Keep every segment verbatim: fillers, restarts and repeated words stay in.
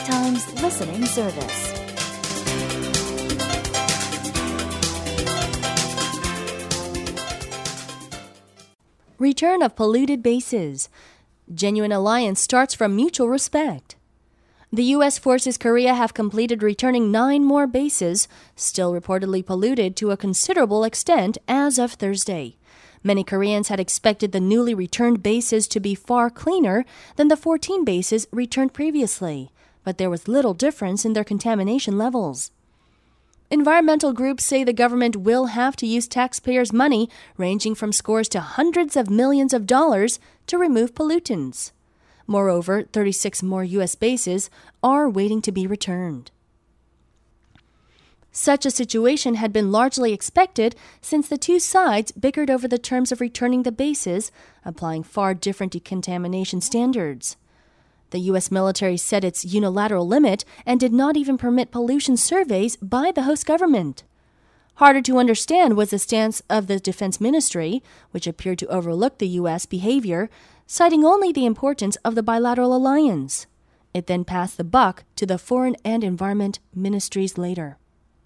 Times listening service. Return of polluted bases. Genuine alliance starts from mutual respect. The U S forces Korea have completed returning nine more bases, still reportedly polluted to a considerable extent as of Thursday. Many Koreans had expected the newly returned bases to be far cleaner than the fourteen bases returned previously, but there was little difference in their contamination levels. Environmental groups say the government will have to use taxpayers' money ranging from scores to hundreds of millions of dollars to remove pollutants. Moreover, thirty-six more U S bases are waiting to be returned. Such a situation had been largely expected since the two sides bickered over the terms of returning the bases, applying far different decontamination standards. The U S military set its unilateral limit and did not even permit pollution surveys by the host government. Harder to understand was the stance of the Defense Ministry, which appeared to overlook the U S behavior, citing only the importance of the bilateral alliance. It then passed the buck to the Foreign and Environment Ministries later.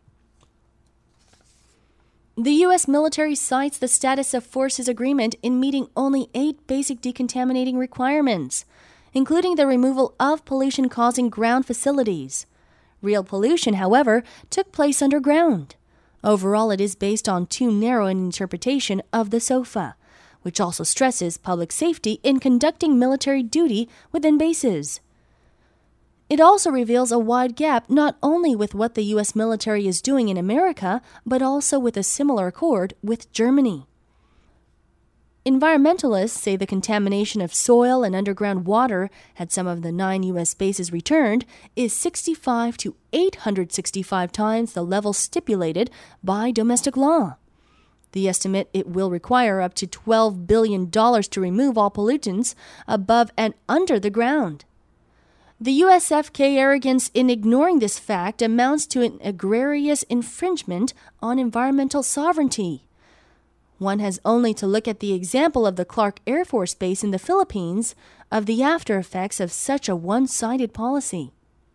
The U S military cites the status of forces agreement in meeting only eight basic decontaminating requirements, including the removal of pollution-causing ground facilities. Real pollution, however, took place underground. Overall, it is based on too narrow an interpretation of the SOFA, which also stresses public safety in conducting military duty within bases. It also reveals a wide gap not only with what the U S military is doing in America, but also with a similar accord with Germany. Environmentalists say the contamination of soil and underground water at some of the nine U S bases returned is sixty-five to eight hundred sixty-five times the level stipulated by domestic law. The estimate it will require up to twelve billion dollars to remove all pollutants above and under the ground. The U S F K arrogance in ignoring this fact amounts to an egregious infringement on environmental sovereignty. One has only to look at the example of the Clark Air Force Base in the Philippines of the after effects of such a one-sided policy.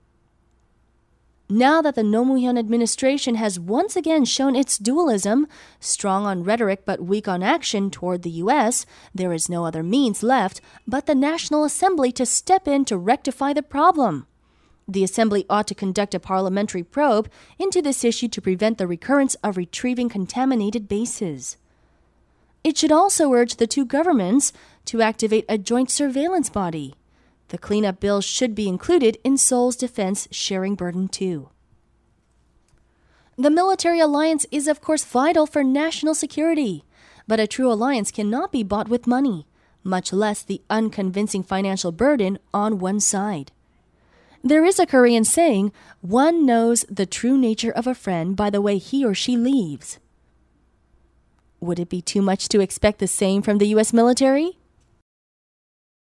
Now that the Roh Moo-hyun administration has once again shown its dualism, strong on rhetoric but weak on action toward the U S, there is no other means left but the National Assembly to step in to rectify the problem. The Assembly ought to conduct a parliamentary probe into this issue to prevent the recurrence of retrieving contaminated bases. It should also urge the two governments to activate a joint surveillance body. The cleanup bill should be included in Seoul's defense sharing burden too. The military alliance is of course vital for national security, but a true alliance cannot be bought with money, much less the unconvincing financial burden on one side. There is a Korean saying, one knows the true nature of a friend by the way he or she leaves. Would it be too much to expect the same from the U S military?